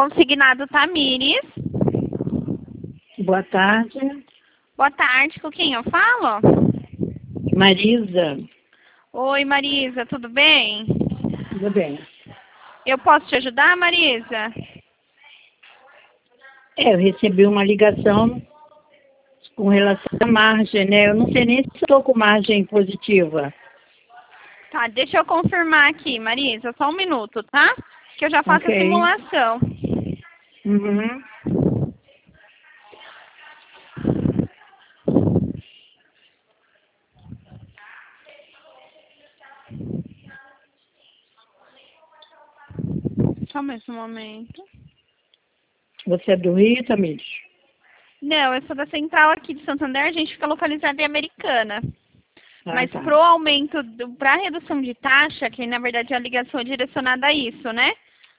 Consignado Tamires. Boa tarde. Boa tarde, com quem eu falo? Marisa. Oi, Marisa, tudo bem? Tudo bem. Eu posso te ajudar, Marisa? Eu recebi uma ligação com relação à margem, né? Eu não sei nem se estou com margem positiva. Tá, deixa eu confirmar aqui, Marisa, só um minuto, tá? Que eu já faço a Ok. simulação. Uhum. Só mais um momento. Você é do Rio, Tamires? Não, eu sou da central aqui de Santander, a gente fica localizada em Americana. Ah, Mas tá. pro aumento, para redução de taxa, que na verdade a ligação é direcionada a isso, né?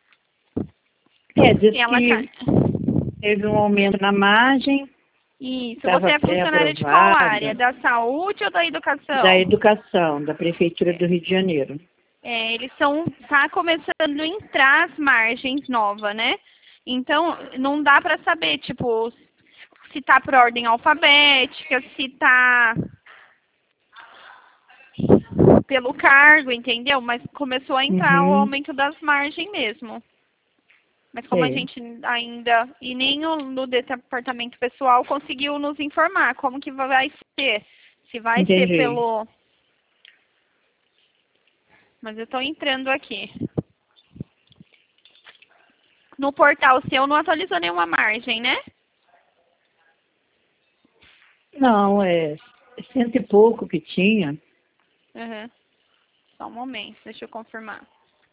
Disse Ela que teve um aumento na margem. Isso. Estava Você é funcionária de qual área? pré-aprovada. Da saúde ou da educação? Da educação, da Prefeitura do Rio de Janeiro. Eles tá começando a entrar as margens novas, né? Então, não dá para saber, tipo, se tá por ordem alfabética, se tá pelo cargo, entendeu? Mas começou a entrar o Uhum. aumento das margens mesmo. Mas como a Sei. gente ainda, e nem no departamento pessoal conseguiu nos informar como que vai ser. Se vai ser Entendi. pelo... Mas eu estou entrando aqui. No portal seu não atualizou nenhuma margem, né? Não, é cento e pouco que tinha. Uhum. Só um momento, deixa eu confirmar.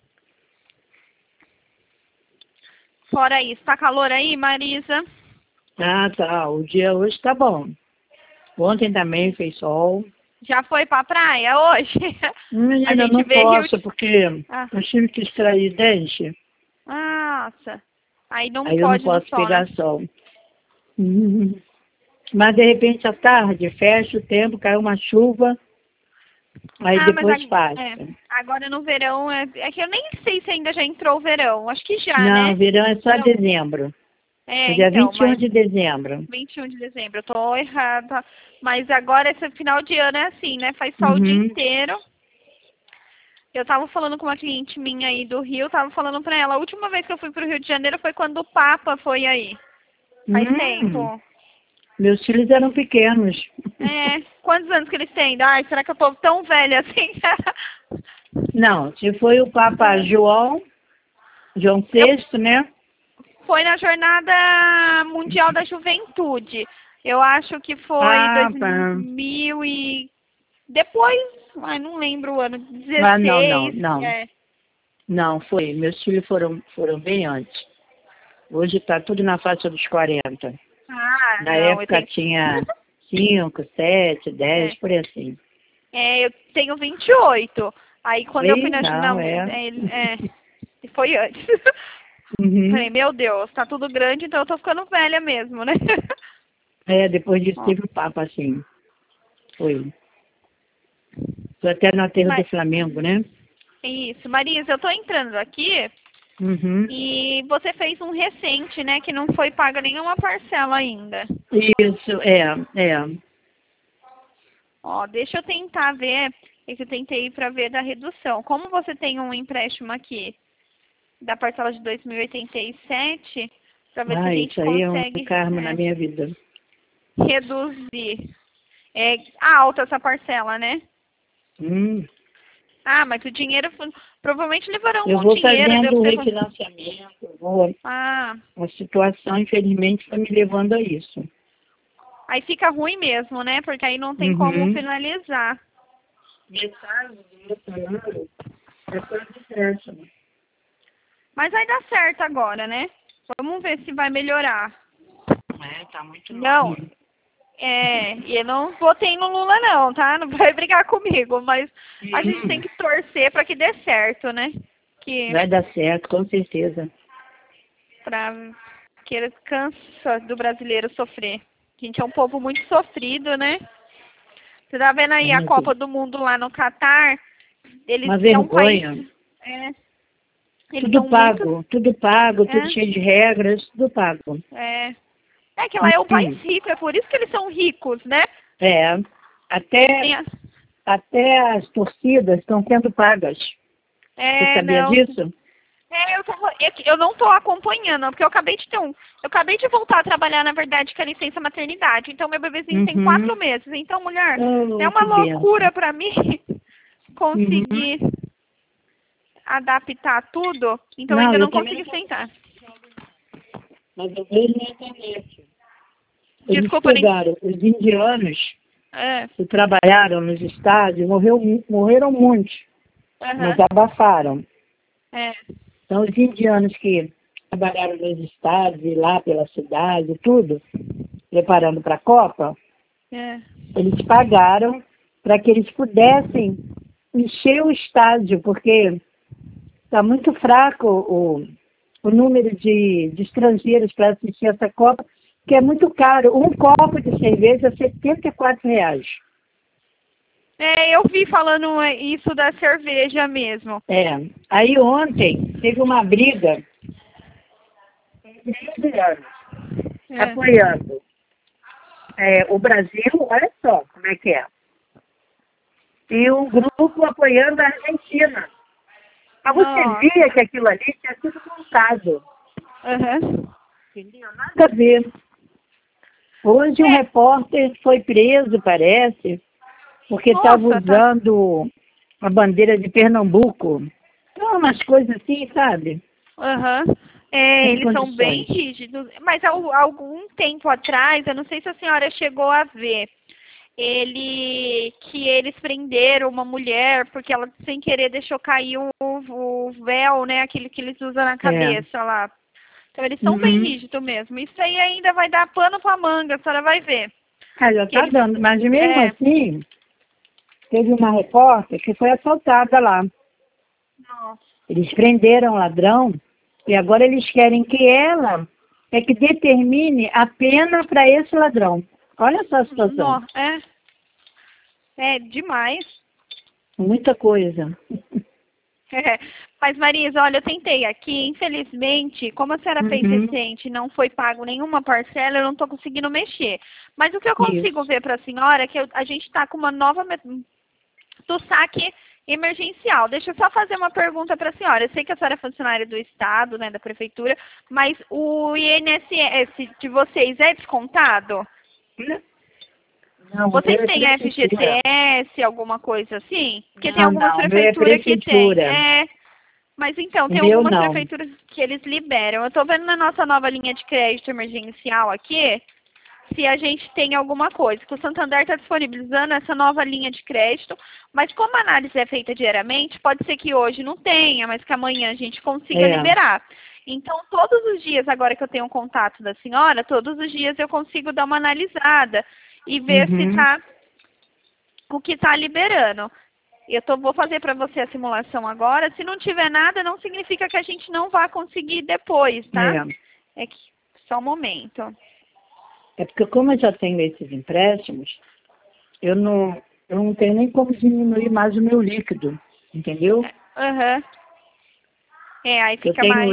Fora isso, tá calor aí, Marisa? Ah, tá. O dia hoje tá bom. Ontem também fez sol. Já foi pra praia hoje? A Menina, eu gente não vê Rio posso de... porque Ah, eu tive que extrair dente. nossa. Aí não Aí eu não pode no posso sol, né? pegar sol. Hum. Mas de repente à tarde fecha o tempo, cai uma chuva, aí Ah, mas depois passa. agora no verão, é que eu nem sei se ainda já entrou o verão. Acho que já, Não, né? verão é só Não. dezembro. É dia Então, 21 mas de dezembro. 21 de dezembro, eu tô errada. Mas agora, esse final de ano é assim, né? Faz sol o dia Uhum. inteiro. Eu tava falando com uma cliente minha aí do Rio, tava falando pra ela, a última vez que eu fui pro Rio de Janeiro foi quando o Papa foi aí. Faz tempo. Meus filhos eram pequenos. Quantos anos que eles têm? Ai, será que eu tô tão velha assim? Não, se foi o Papa João Eu VI, né? Foi na Jornada Mundial da Juventude. Eu acho que foi Ah, tá. 2000 e... Depois, ai, não lembro o ano, Ah, não, não, 16. não. Não, foi. Meus filhos foram bem antes. Hoje está tudo na faixa dos 40. Ah, Na não, eu época tenho... tinha 5, 7, 10, É, por aí assim. eu tenho 28. Aí quando eu fui Ei, na... não, Não, é. foi antes. Uhum. Falei, meu Deus, tá tudo grande, então eu tô ficando velha mesmo, né? Depois disso Ó, teve o Papa, assim. Foi. Foi até no aterro do mas, Flamengo, né? isso, Marisa, eu tô entrando aqui. Uhum. E você fez um recente, né? Que não foi paga nenhuma parcela ainda. Isso, é. Ó, deixa eu tentar ver. É que eu tentei ir para ver da redução. Como você tem um empréstimo aqui da parcela de 2.087, para ver se a Ah, gente isso aí é um consegue karma na minha vida. reduzir. É alta essa parcela, né? Hum. Ah, mas o dinheiro provavelmente levarão Eu um vou dinheiro, fazendo deve o ter. refinanciamento, Ah, a situação, infelizmente, está me levando a isso. aí fica ruim mesmo, né? Porque aí não tem como Uhum. finalizar. Metade do meu salário é para empréstimo. Mas vai dar certo agora, né? Vamos ver se vai melhorar. Tá muito Não, longe. e eu não votei no Lula não, tá? Não vai brigar comigo, mas a gente tem que torcer para que dê certo, né? Que Vai dar certo, com certeza. para que ele cansa do brasileiro sofrer. A gente é um povo muito sofrido, né? Você tá vendo aí a Mas, Copa do Mundo lá no Catar? Eles uma é um país vergonha. é, Eles Tudo são pago, muito... tudo pago, É, tudo cheio de regras, tudo pago. é que lá é o país Hum. rico, é por isso que eles são ricos, né? É, até, Tem a- até as torcidas estão sendo pagas. Você sabia não. disso? Eu não tô acompanhando, porque eu acabei de voltar a trabalhar, na verdade, com a licença maternidade. Então, meu bebezinho tem Uhum. 4 meses. Então, mulher, é Oh, uma que benção. loucura pra mim Uhum. conseguir adaptar tudo. Então, eu Não, ainda eu não também consegui não consigo, sentar. mas eu vejo na internet. Eles Desculpa, nem... pegaram os indianos É, que trabalharam nos estádios, morreram muitos, mas aham, abafaram. é, Então, os indianos que trabalharam nos estádios e lá pela cidade, tudo, preparando para a Copa, é. eles pagaram para que eles pudessem encher o estádio, porque está muito fraco o número de estrangeiros para assistir essa Copa, que é muito caro. Um copo de cerveja é R$ 74. Eu vi falando isso da cerveja mesmo. É. Aí ontem teve uma briga entre indianos É. apoiando o Brasil, olha só como é que é. E um grupo apoiando a Argentina. Mas você Nossa. via que aquilo ali tinha sido montado. Aham. Entendeu? Nada a ver. Hoje um É, repórter foi preso, parece, porque estava nossa, tá. usando a bandeira de Pernambuco. Então, umas coisas assim, sabe? Aham. Sem Eles são bem condições. rígidos. Mas há algum tempo atrás, eu não sei se a senhora chegou a ver, que eles prenderam uma mulher porque ela sem querer deixou cair o véu, né? Aquele que eles usam na É. cabeça lá. Então eles são bem Uhum. rígidos mesmo. Isso aí ainda vai dar pano pra manga, a senhora vai ver. Ah, já Que está eles. dando. Mas mesmo É. assim, teve uma repórter que foi assaltada lá. Nossa. Eles prenderam o ladrão e agora eles querem que ela é que determine a pena para esse ladrão. Olha só a situação. É demais. Muita coisa. Mas, Marisa, olha, eu tentei aqui, infelizmente, como a senhora fez Uhum. recente e não foi pago nenhuma parcela, eu não estou conseguindo mexer. Mas o que eu consigo Isso. ver para a senhora é que a gente está com uma nova do saque emergencial. Deixa eu só fazer uma pergunta para a senhora. Eu sei que a senhora é funcionária do Estado, né, da Prefeitura, mas o INSS de vocês é descontado? Não, o Vocês meu é têm prefeitura. FGTS, alguma coisa assim? Porque tem Não, algumas não, o meu é prefeituras que tem. prefeitura. Mas então, O tem meu algumas não. prefeituras que eles liberam. Eu estou vendo na nossa nova linha de crédito emergencial aqui, se a gente tem alguma coisa. Que o Santander está disponibilizando essa nova linha de crédito, mas como a análise é feita diariamente, pode ser que hoje não tenha, mas que amanhã a gente consiga É. liberar. Então, todos os dias, agora que eu tenho um contato da senhora, todos os dias eu consigo dar uma analisada e ver se Uhum. tá o que está liberando. Vou fazer para você a simulação agora. Se não tiver nada, não significa que a gente não vá conseguir depois, tá? É. É que só um momento. É porque como eu já tenho esses empréstimos, eu não tenho nem como diminuir mais o meu líquido, entendeu? Aham. Aí Eu fica tenho mais.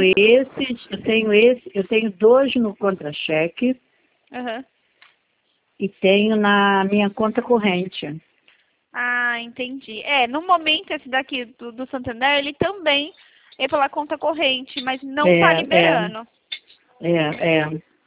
eu tenho dois no contra-cheque Aham. e tenho na minha conta corrente. Ah, entendi. No momento esse daqui do Santander, ele também é pela conta corrente, mas não está É, é, liberando. é.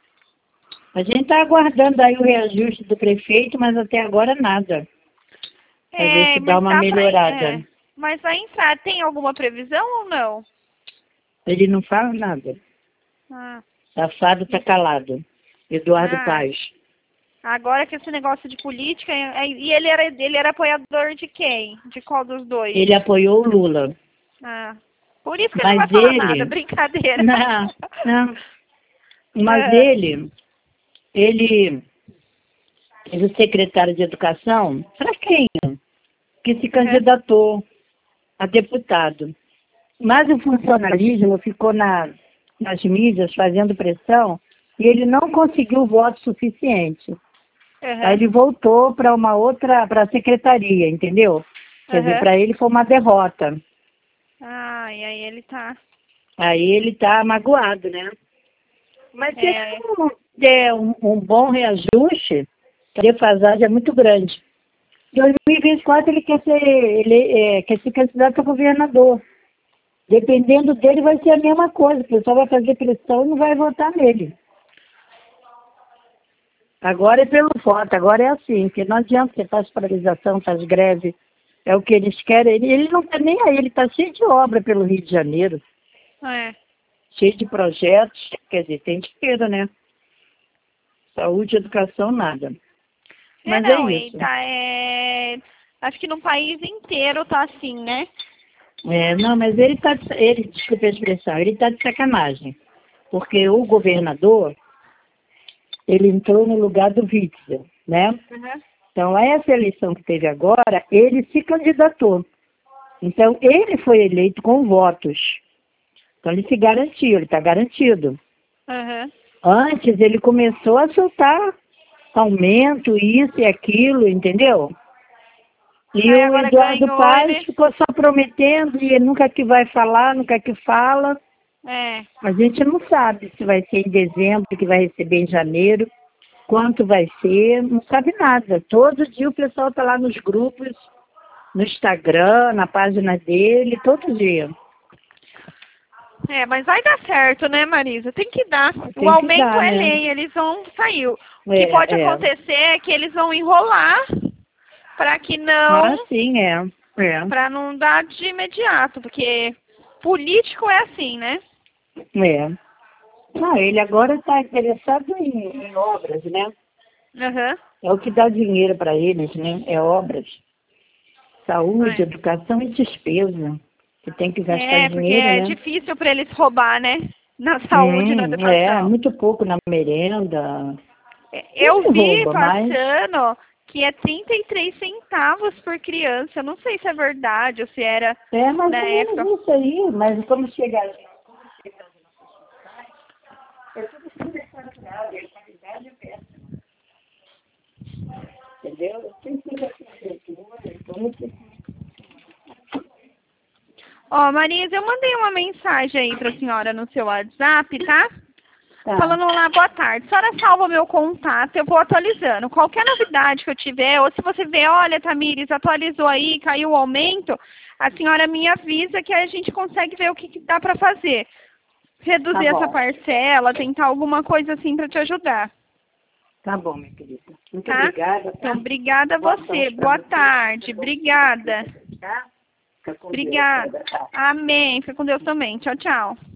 A gente está aguardando aí o reajuste do prefeito, mas até agora nada. Para ver se dá Mas uma tá pra. melhorada. Mas vai entrar. Tem alguma previsão ou não? Ele não fala nada. Ah, Safado está calado. Eduardo ah. Paz. Agora que esse negócio de política, e ele era apoiador de quem? De qual dos dois? Ele apoiou o Lula. Ah, por isso que ele não Mas vai falar nada, ele. brincadeira. Não, não. Mas Ah, ele é o secretário de Educação, fraquinho, que se aham, candidatou a deputado. Mas o funcionalismo ficou nas mídias fazendo pressão e ele não conseguiu voto suficiente. Aí aham, ele voltou para para a secretaria, entendeu? Quer dizer, aham. para ele foi uma derrota. E aí ele tá. Aí ele tá magoado, né? Mas se ele não der um bom reajuste, a defasagem é muito grande. Em 2024 ele quer ser candidato a governador. Dependendo dele vai ser a mesma coisa. O pessoal vai fazer pressão e não vai votar nele. Agora é pelo voto, agora é assim, porque não adianta você faz paralisação, faz greve, é o que eles querem. Ele não tá nem aí, ele está cheio de obra pelo Rio de Janeiro. Cheio de projetos, quer dizer, tem dinheiro, né? Saúde, educação, nada. Mas não, é isso. Acho que no país inteiro tá assim, né? Não, mas desculpe a expressão, ele está de sacanagem. Porque o governador, ele entrou no lugar do Witzel, né? Uhum. Então, essa eleição que teve agora, ele se candidatou. Então, ele foi eleito com votos. Então, ele se garantiu, ele está garantido. Uhum. Antes, ele começou a soltar aumento, isso e aquilo, entendeu? E o Eduardo Paes ficou só prometendo e nunca que vai falar, nunca que fala. A gente não sabe se vai ser em dezembro, que vai receber em janeiro, quanto vai ser, não sabe nada. Todo dia o pessoal está lá nos grupos, no Instagram, na página dele, todo dia. Mas vai dar certo, né, Marisa? Tem que dar. O aumento é lei, eles vão sair. O que pode acontecer é que eles vão enrolar para que não... Ah, sim, Para não dar de imediato, porque político é assim, né? Não, ele agora está interessado em obras, né? Uhum. É o que dá dinheiro para eles, né? É obras. Saúde, educação e despesa. Você tem que gastar dinheiro, porque é né? difícil para eles roubar, né? Na saúde e na educação. Muito pouco na merenda. Eu vi passando que é 33 centavos por criança. Eu não sei se é verdade ou se era mas na época. Isso aí, mas como chegar é tudo superfaturado, a qualidade é péssima. Entendeu? Tem que ter prefeitura, Marisa, eu mandei uma mensagem aí para a senhora no seu WhatsApp, tá? Falando lá, boa tarde. A senhora salva meu contato, eu vou atualizando. Qualquer novidade que eu tiver, ou se você vê, olha, Tamires, atualizou aí, caiu o aumento, a senhora me avisa que a gente consegue ver o que dá para fazer. Reduzir essa parcela, tentar alguma coisa assim para te ajudar. Tá bom, minha querida. Muito obrigada. Então, obrigada a você. Boa tarde. Obrigada. Tá? Fica com Obrigada. Deus. Amém. Fica com Deus também. Tchau, tchau.